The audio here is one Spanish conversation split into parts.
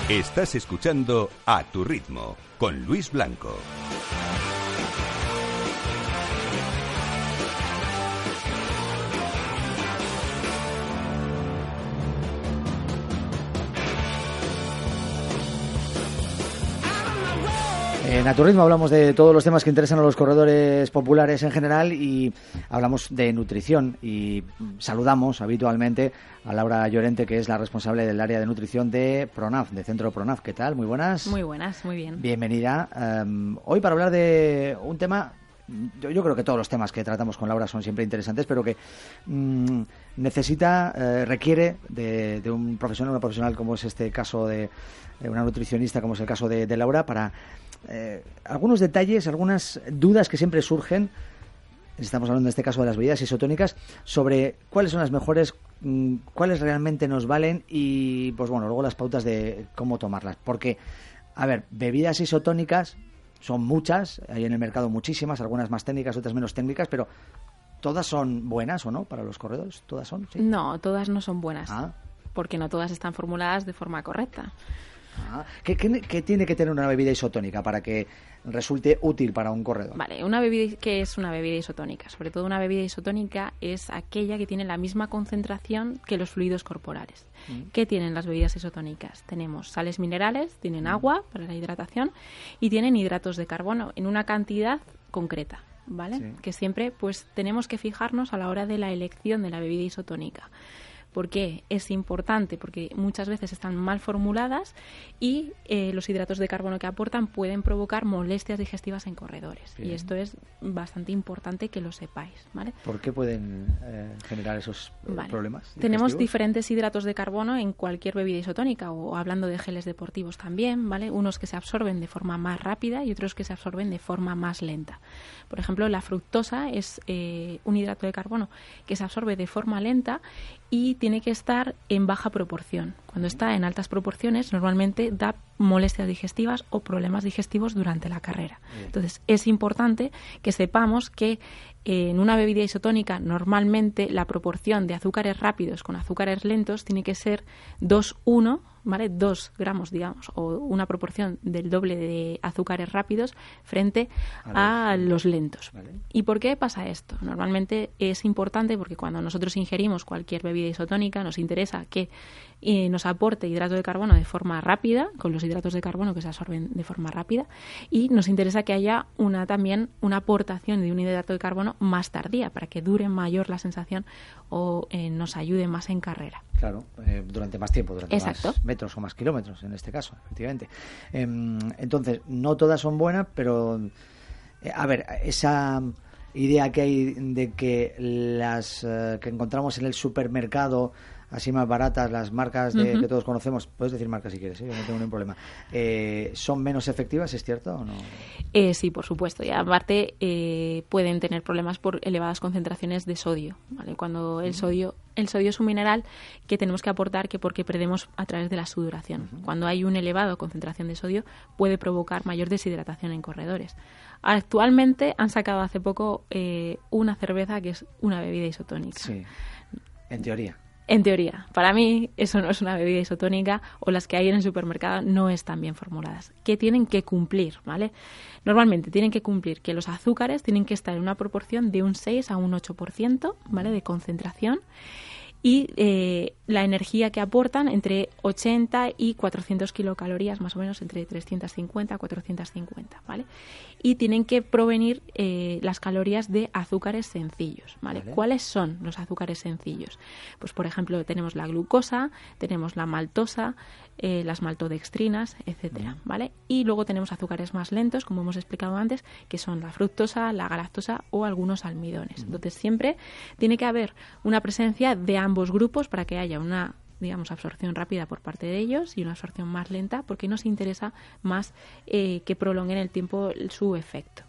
Estás escuchando A Tu Ritmo, con Luis Blanco. En A Tu Ritmo hablamos de todos los temas que interesan a los corredores populares en general y hablamos de nutrición y saludamos habitualmente a Laura Llorente, que es la responsable del área de nutrición de Pronaf, de Centro Pronaf. ¿Qué tal? Muy buenas. Muy buenas, muy bien. Bienvenida. Hoy para hablar de un tema, yo creo que todos los temas que tratamos con Laura son siempre interesantes, pero que requiere de un profesional, una profesional como es este caso de una nutricionista, como es el caso de Laura, para algunos detalles, algunas dudas que siempre surgen. Estamos hablando en este caso de las bebidas isotónicas, sobre cuáles son las mejores, cuáles realmente nos valen y, pues bueno, luego las pautas de cómo tomarlas. Porque, a ver, bebidas isotónicas son muchas, hay en el mercado muchísimas, algunas más técnicas, otras menos técnicas, pero ¿todas son buenas o no para los corredores? ¿Todas son? ¿Sí? No, todas no son buenas, porque no todas están formuladas de forma correcta. ¿Qué tiene que tener una bebida isotónica para que resulte útil para un corredor? Vale, ¿qué es una bebida isotónica? Sobre todo una bebida isotónica es aquella que tiene la misma concentración que los fluidos corporales. ¿Qué tienen las bebidas isotónicas? Tenemos sales minerales, tienen agua para la hidratación y tienen hidratos de carbono en una cantidad concreta, ¿vale? Sí. Que siempre pues tenemos que fijarnos a la hora de la elección de la bebida isotónica. ¿Por qué? Es importante porque muchas veces están mal formuladas y los hidratos de carbono que aportan pueden provocar molestias digestivas en corredores. Bien. Y esto es bastante importante que lo sepáis, ¿vale? ¿Por qué pueden generar esos problemas digestivos? Tenemos diferentes hidratos de carbono en cualquier bebida isotónica, o hablando de geles deportivos también, ¿vale? Unos que se absorben de forma más rápida y otros que se absorben de forma más lenta. Por ejemplo, la fructosa es un hidrato de carbono que se absorbe de forma lenta y tiene que estar en baja proporción. Cuando está en altas proporciones, normalmente da molestias digestivas o problemas digestivos durante la carrera. Entonces, es importante que sepamos que en una bebida isotónica, normalmente la proporción de azúcares rápidos con azúcares lentos tiene que ser 2:1, ¿vale? 2 gramos, digamos, o una proporción del doble de azúcares rápidos frente a los lentos. ¿Vale? ¿Y por qué pasa esto? Normalmente es importante porque cuando nosotros ingerimos cualquier bebida isotónica nos interesa que nos aporte hidrato de carbono de forma rápida, con los hidratos de carbono que se absorben de forma rápida, y nos interesa que haya también una aportación de un hidrato de carbono más tardía, para que dure mayor la sensación o nos ayude más en carrera. Claro, durante más tiempo, durante Exacto. Más metros o más kilómetros en este caso, efectivamente. Entonces, no todas son buenas, pero a ver, esa idea que hay de que las que encontramos en el supermercado, así más baratas, las marcas que todos conocemos, puedes decir marcas si quieres, yo no tengo ningún problema, ¿son menos efectivas, es cierto o no? Sí, por supuesto, y aparte pueden tener problemas por elevadas concentraciones de sodio, ¿vale? Cuando el sodio es un mineral que tenemos que aportar porque perdemos a través de la sudoración. Cuando hay una elevada concentración de sodio puede provocar mayor deshidratación en corredores. Actualmente han sacado hace poco una cerveza que es una bebida isotónica. Sí, en teoría. En teoría, para mí eso no es una bebida isotónica, o las que hay en el supermercado no están bien formuladas. ¿Qué tienen que cumplir? ¿Vale? Normalmente tienen que cumplir que los azúcares tienen que estar en una proporción de un 6 a un 8%, ¿vale? De concentración, y la energía que aportan entre 80 y 400 kilocalorías, más o menos entre 350 a 450, ¿vale? Y tienen que provenir las calorías de azúcares sencillos, ¿vale? ¿Cuáles son los azúcares sencillos? Pues, por ejemplo, tenemos la glucosa, tenemos la maltosa, las maltodextrinas, etcétera, ¿vale? Y luego tenemos azúcares más lentos, como hemos explicado antes, que son la fructosa, la galactosa o algunos almidones. Entonces, siempre tiene que haber una presencia de ambos grupos para que haya una, digamos, absorción rápida por parte de ellos y una absorción más lenta, porque nos interesa más que prolonguen el tiempo su efecto.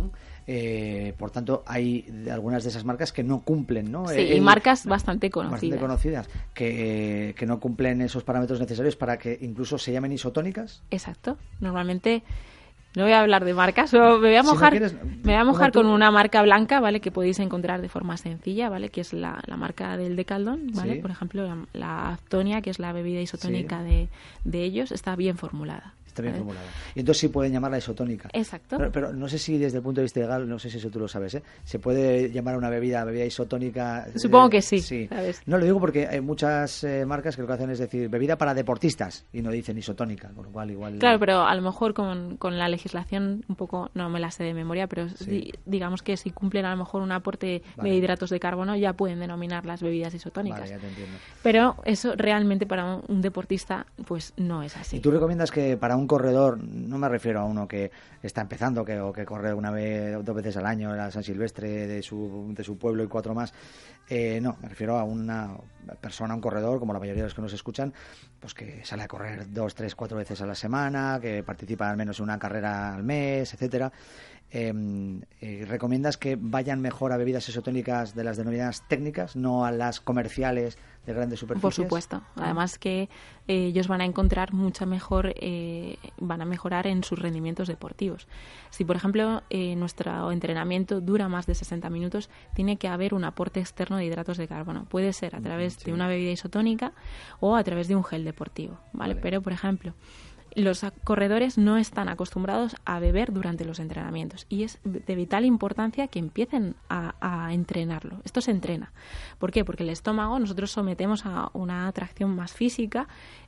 Por tanto, hay algunas de esas marcas que no cumplen, ¿no? Sí, y marcas bastante conocidas. Que no cumplen esos parámetros necesarios para que incluso se llamen isotónicas. Exacto. Normalmente No voy a hablar de marcas, me voy a mojar, me voy a mojar con una marca blanca, ¿vale? Que podéis encontrar de forma sencilla, ¿vale? Que es la marca del Decathlon, ¿vale? Sí. Por ejemplo, la Actonia, que es la bebida isotónica de ellos, está bien formulada. Está bien formulada. Y entonces sí pueden llamarla isotónica. Exacto. Pero no sé si desde el punto de vista legal, no sé si eso tú lo sabes, ¿eh? ¿Se puede llamar a una bebida isotónica? Supongo que sí. ¿Sabes? No, lo digo porque hay muchas marcas que lo que hacen es decir bebida para deportistas y no dicen isotónica, con lo cual igual... Claro, pero a lo mejor con la legislación un poco, no me la sé de memoria, pero digamos que si cumplen a lo mejor un aporte de hidratos de carbono ya pueden denominar las bebidas isotónicas. Vale, ya te entiendo. Pero eso realmente para un deportista pues no es así. ¿Y tú recomiendas que para un corredor, no me refiero a uno que está empezando o que corre una vez o 2 veces al año la San Silvestre de su pueblo y 4 más, no, me refiero a una persona, un corredor, como la mayoría de los que nos escuchan, pues que sale a correr 2, 3, 4 veces a la semana, que participa al menos en una carrera al mes, etcétera. ¿Recomiendas que vayan mejor a bebidas isotónicas de las denominadas técnicas, no a las comerciales de grandes superficies? Por supuesto. Además que ellos van a encontrar mucha mejor, van a mejorar en sus rendimientos deportivos. Si, por ejemplo, nuestro entrenamiento dura más de 60 minutos, tiene que haber un aporte externo de hidratos de carbono. Puede ser a través de una bebida isotónica o a través de un gel deportivo, ¿vale? Pero, por ejemplo, los corredores no están acostumbrados a beber durante los entrenamientos y es de vital importancia que empiecen a entrenarlo. Esto se entrena. ¿Por qué? Porque el estómago nosotros sometemos a una tracción más física,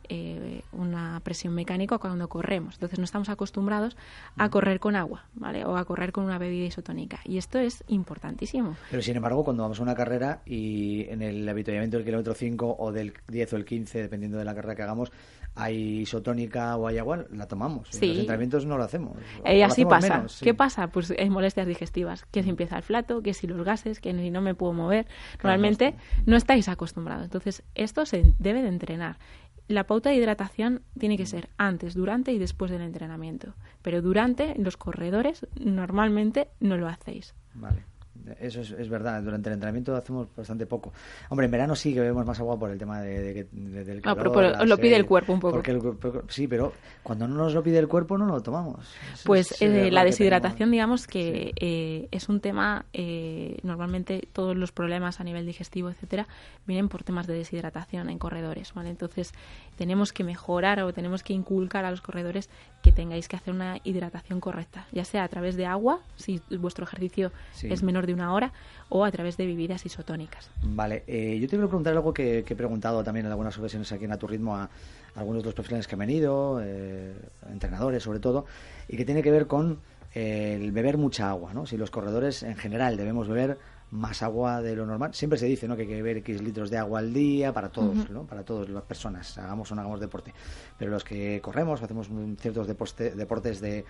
una presión mecánica cuando corremos. Entonces no estamos acostumbrados a correr con agua, ¿vale? O a correr con una bebida isotónica. Y esto es importantísimo. Pero sin embargo, cuando vamos a una carrera y en el avituallamiento del kilómetro 5 o del 10 o el 15, dependiendo de la carrera que hagamos, hay isotónica o hay agua, la tomamos. Sí. En los entrenamientos no lo hacemos. Así pasa. Menos, sí. ¿Qué pasa? Pues hay molestias digestivas. Que si empieza el flato, que si los gases, que si no me puedo mover. Normalmente no estáis acostumbrados. Entonces, esto se debe de entrenar. La pauta de hidratación tiene que ser antes, durante y después del entrenamiento. Pero durante, los corredores normalmente no lo hacéis. Vale. Eso es verdad, durante el entrenamiento hacemos bastante poco. Hombre, en verano sí que bebemos más agua por el tema del calor. Pero os lo pide el cuerpo un poco. Sí, pero cuando no nos lo pide el cuerpo no lo tomamos. Pues la deshidratación, digamos que es un tema, normalmente todos los problemas a nivel digestivo, etcétera, vienen por temas de deshidratación en corredores, ¿vale? Entonces tenemos que mejorar o tenemos que inculcar a los corredores que tengáis que hacer una hidratación correcta, ya sea a través de agua, si vuestro ejercicio es menor de 1 hora, o a través de bebidas isotónicas. Vale, yo te quiero preguntar algo que he preguntado también en algunas ocasiones aquí en A Tu Ritmo a algunos de los profesionales que han venido, entrenadores sobre todo, y que tiene que ver con el beber mucha agua, ¿no? Si los corredores en general debemos beber más agua de lo normal. Siempre se dice, ¿no?, que hay que beber X litros de agua al día para todos, ¿no?, para todas las personas, hagamos o no hagamos deporte. Pero los que corremos, hacemos ciertos deportes de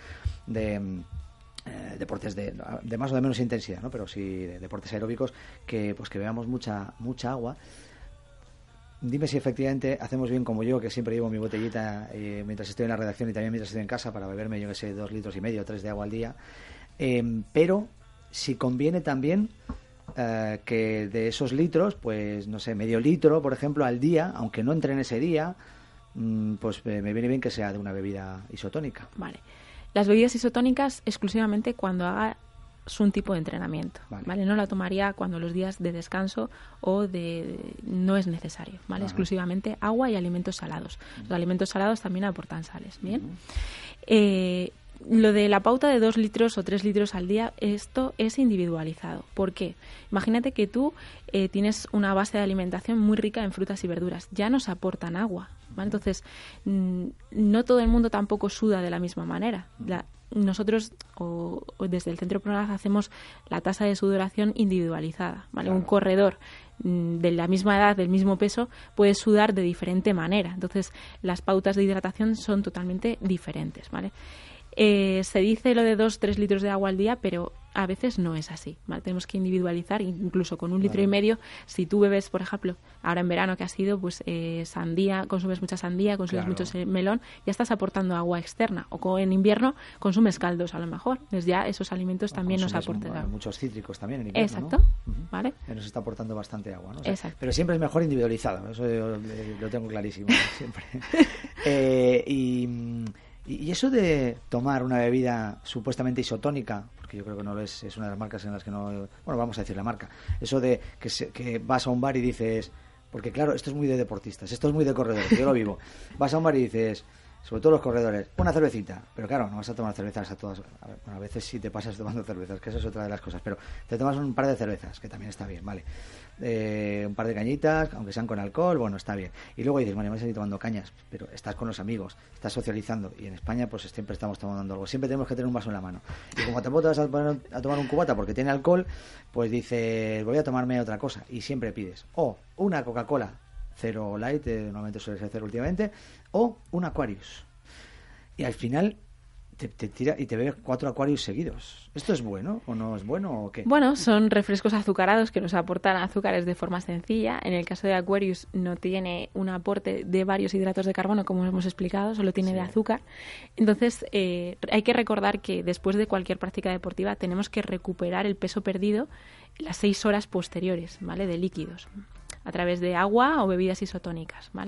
más o de menos intensidad, ¿no?, pero sí de deportes aeróbicos, que bebamos mucha agua. Dime si efectivamente hacemos bien como yo, que siempre llevo mi botellita mientras estoy en la redacción y también mientras estoy en casa para beberme, yo que sé, 2,5 litros o 3 de agua al día. Pero si conviene también que de esos litros, pues no sé, medio litro, por ejemplo, al día, aunque no entrene ese día, pues me viene bien que sea de una bebida isotónica. Vale. Las bebidas isotónicas exclusivamente cuando hagas un tipo de entrenamiento, ¿vale? No la tomaría cuando los días de descanso o no es necesario, ¿vale? Exclusivamente agua y alimentos salados. Los alimentos salados también aportan sales, ¿bien? Lo de la pauta de 2 litros o 3 litros al día, esto es individualizado. ¿Por qué? Imagínate que tú tienes una base de alimentación muy rica en frutas y verduras. Ya nos aportan agua, ¿vale? Entonces, no todo el mundo tampoco suda de la misma manera. Nosotros, o desde el Centro Pronaz, hacemos la tasa de sudoración individualizada, ¿vale? Claro. Un corredor de la misma edad, del mismo peso, puede sudar de diferente manera. Entonces, las pautas de hidratación son totalmente diferentes, ¿vale? Se dice lo de 2-3 litros de agua al día, pero a veces no es así, ¿vale? Tenemos que individualizar, incluso con 1,5 litros. Si tú bebes, por ejemplo, ahora en verano que ha sido, pues sandía, consumes mucha sandía, consumes mucho melón, ya estás aportando agua externa. O en invierno consumes caldos, a lo mejor. Entonces ya esos alimentos también nos aportan agua. Muchos cítricos también en invierno, exacto, ¿no? ¿Vale? Nos está aportando bastante agua, ¿no? O sea, exacto. Pero siempre es mejor individualizado, eso lo tengo clarísimo, siempre. Y eso de tomar una bebida supuestamente isotónica, porque yo creo que no lo es una de las marcas en las que no... Bueno, vamos a decir la marca. Eso de que vas a un bar y dices... Porque claro, esto es muy de deportistas, esto es muy de corredores, yo lo vivo. Vas a un bar y dices... Sobre todo los corredores, una cervecita, pero claro, no vas a tomar cervezas a todas. A veces sí te pasas tomando cervezas, que eso es otra de las cosas, pero te tomas un par de cervezas, que también está bien, vale. Un par de cañitas, aunque sean con alcohol, bueno, está bien. Y luego dices, bueno, me voy a seguir tomando cañas, pero estás con los amigos, estás socializando, y en España pues siempre estamos tomando algo, siempre tenemos que tener un vaso en la mano. Y como tampoco te vas a tomar un cubata porque tiene alcohol, pues dices, voy a tomarme otra cosa, y siempre pides, o una Coca-Cola Cero Light, normalmente suele ser cero últimamente, o un Aquarius. Y al final te tira y te bebes 4 Aquarius seguidos. ¿Esto es bueno o no es bueno o qué? Bueno, son refrescos azucarados que nos aportan azúcares de forma sencilla. En el caso de Aquarius no tiene un aporte de varios hidratos de carbono, como hemos explicado, solo tiene de azúcar. Entonces, hay que recordar que después de cualquier práctica deportiva tenemos que recuperar el peso perdido las 6 horas posteriores, ¿vale? De líquidos, a través de agua o bebidas isotónicas, ¿vale?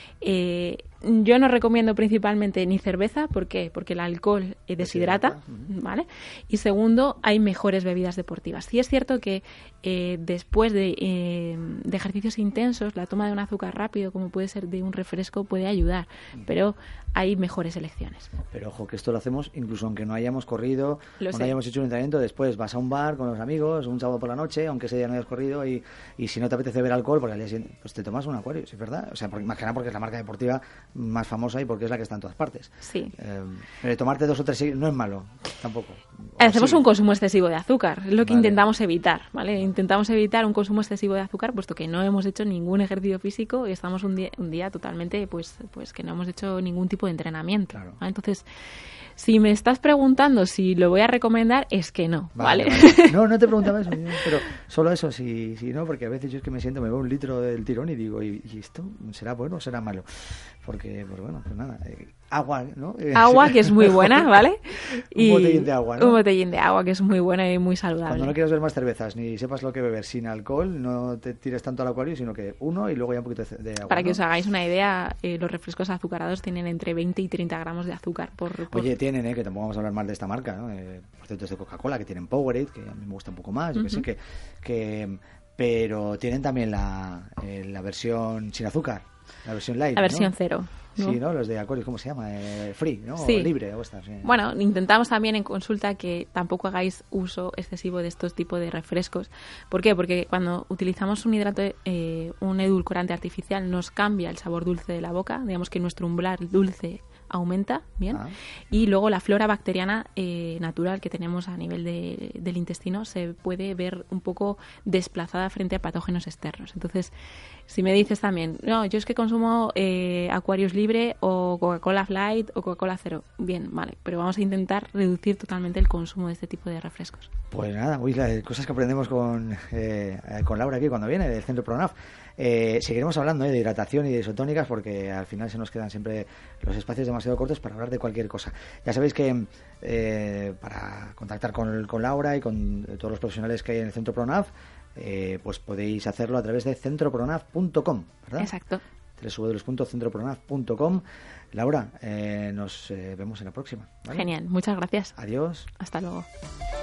Yo no recomiendo principalmente ni cerveza, ¿por qué? Porque el alcohol deshidrata, ¿vale? Y segundo, hay mejores bebidas deportivas. Sí es cierto que después de ejercicios intensos, la toma de un azúcar rápido, como puede ser de un refresco, puede ayudar, pero hay mejores elecciones. Pero ojo, que esto lo hacemos incluso aunque no hayamos corrido, no sé. hayamos hecho un entrenamiento, después vas a un bar con los amigos, un sábado por la noche, aunque ese día no hayas corrido, y si no te apetece beber alcohol, porque al día siguiente, pues te tomas un Aquarius, ¿es verdad? O sea, más que nada porque es la marca deportiva más famosa y porque es la que está en todas partes. Sí. Pero tomarte 2 o 3 no es malo, tampoco. Hacemos sí. Un consumo excesivo de azúcar, es lo que Vale. intentamos evitar, ¿vale? Intentamos evitar un consumo excesivo de azúcar, puesto que no hemos hecho ningún ejercicio físico y estamos un día totalmente, pues que no hemos hecho ningún tipo de entrenamiento. Claro. ¿Vale? Entonces, si me estás preguntando si lo voy a recomendar, es que no, ¿vale? No te preguntaba eso, pero solo eso, si no, porque a veces yo es que me veo un litro del tirón y digo, ¿y esto será bueno o será malo? Porque, pues bueno, pues nada, agua, ¿no? Agua, que es muy buena, ¿vale? Un botellín de agua, ¿no? Un botellín de agua, que es muy buena y muy saludable. Cuando no quieras ver más cervezas ni sepas lo que beber sin alcohol, no te tires tanto al Aquarius, sino que uno y luego ya un poquito de agua. Para que ¿no? os hagáis una idea, los refrescos azucarados tienen entre 20 y 30 gramos de azúcar por... Oye, tienen, que tampoco vamos a hablar mal de esta marca, ¿no? Por cierto, es de Coca-Cola, que tienen Powerade, que a mí me gusta un poco más, yo que sé, que pero tienen también la versión sin azúcar, la versión light, la versión ¿no? cero, ¿no? Sí, ¿no? Los de Aquarius, ¿cómo se llama? Free, ¿no? Sí. O libre, o estas. Sí. Bueno, intentamos también en consulta que tampoco hagáis uso excesivo de estos tipos de refrescos. ¿Por qué? Porque cuando utilizamos un hidrato, un edulcorante artificial, nos cambia el sabor dulce de la boca. Digamos que nuestro umbral dulce aumenta, ¿bien? Y luego la flora bacteriana natural que tenemos a nivel del intestino se puede ver un poco desplazada frente a patógenos externos. Entonces, si me dices también, no, yo es que consumo Aquarius libre o Coca-Cola Light o Coca-Cola cero, bien, vale, pero vamos a intentar reducir totalmente el consumo de este tipo de refrescos. Pues nada, las cosas que aprendemos con Laura aquí cuando viene del Centro Pronaf. Seguiremos hablando de hidratación y de isotónicas porque al final se nos quedan siempre los espacios demasiado cortos para hablar de cualquier cosa. Ya sabéis que para contactar con Laura y con todos los profesionales que hay en el Centro Pronaf, pues podéis hacerlo a través de centropronaf.com, ¿verdad? Exacto. www.centropronaf.com. Laura, nos vemos en la próxima, ¿vale? Genial, muchas gracias. Adiós. Hasta luego.